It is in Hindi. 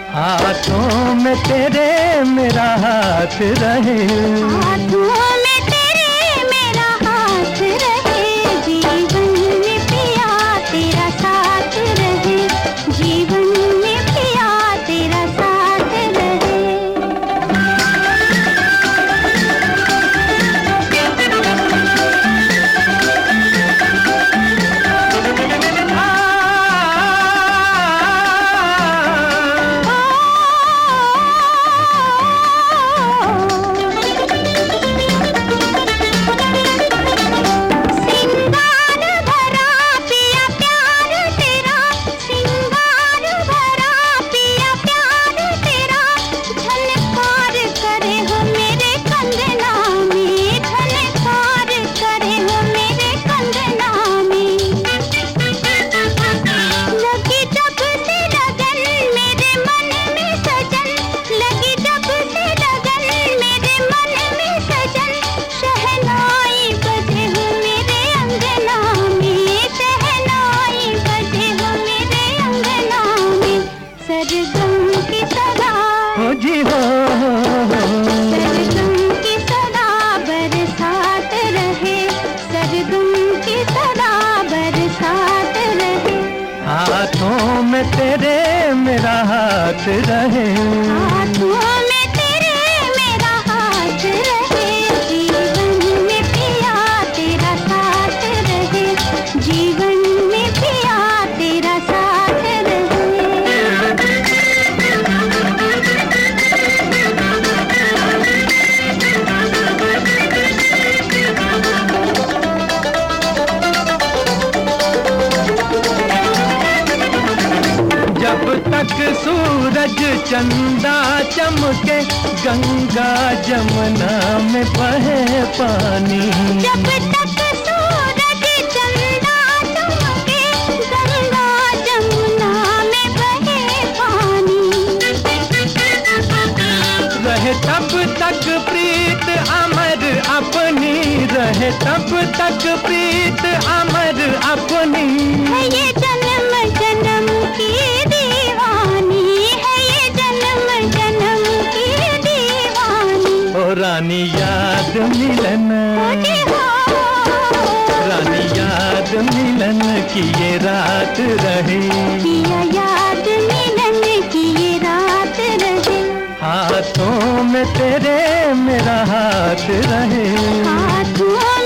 हाथों में तेरे मेरा हाथ रहे, हाथों में तेरे मेरा हाथ रहे, जीवन में पिया तेरा साथ रहे, जीवन में पिया तेरा साथ रहे। जी हो सरगम की सदा बरसात रहे, सरगम की सदा बरसात रहे। हाथों में तेरे मेरा हाथ रहे, हाथों में तेरे मेरा हाथ रहे, जीवन में पिया तेरा साथ रहे, जीवन में पिया तेरा साथ रहे। जब तक सूरज चंदा चमके, गंगा जमुना में बहे पानी। जब तक सूरज चंदा चमके, गंगा जमुना में बहे पानी। रहे तब तक प्रीत अमर अपनी, रहे तब तक प्रीत अमर अपनी। है ये जन्म जन्म की दीवानी, है ये जन्म जन्म की दीवानी। ओ रानी याद मिलन, रानी याद मिलन की ये रात रहे, पिया याद मिलन की ये रात रहे। हाथों में तेरे मेरा हाथ रहे, हाथों